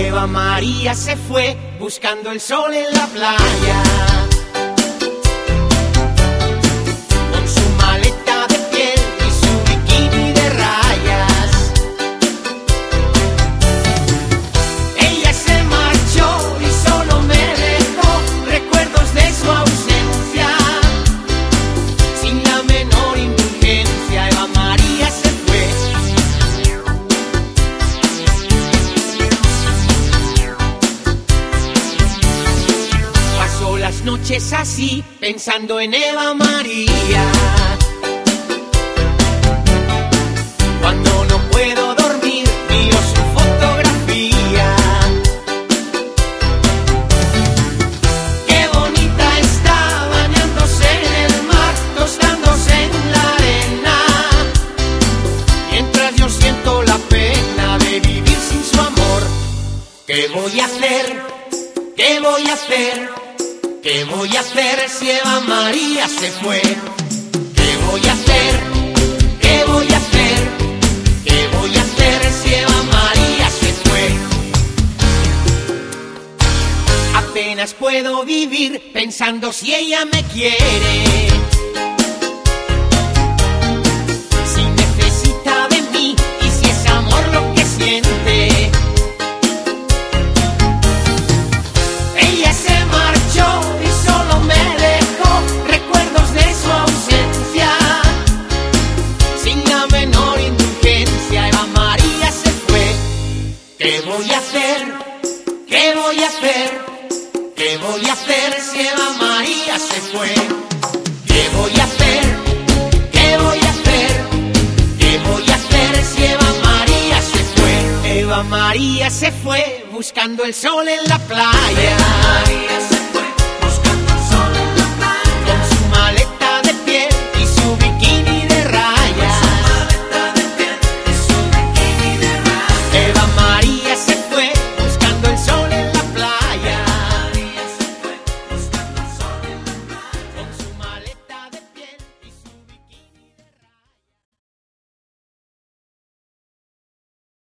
Eva María se fue buscando el sol en la playa. Con su maleta de piel y su bikini de rayas. Ella se marchó y solo me dejó recuerdos de su ausencia. Sin la menor indulgencia, Eva María se fue. Pasó las noches así, pensando en Eva María. Cuando no puedo dormir, miro su fotografía. Qué bonita está bañándose en el mar, tostándose en la arena. Mientras yo siento la pena de vivir sin su amor. ¿Qué voy a hacer? ¿Qué voy a hacer? ¿Qué voy a hacer si Eva María se fue? ¿Qué voy a hacer? ¿Qué voy a hacer? ¿Qué voy a hacer si Eva María se fue? Apenas puedo vivir pensando si ella me quiere. Si necesita de mí y si es amor lo que siente. Ella se marchó y solo me dejó recuerdos de su ausencia. Sin la menor indulgencia, Eva María se fue. ¿Qué voy a hacer? ¿Qué voy a hacer? ¿Qué voy a hacer si Eva María se fue? ¿Qué voy a hacer? ¿Qué voy a hacer? ¿Qué voy a hacer si Eva María se fue? Eva María se fue buscando el sol en la playa. Eva María se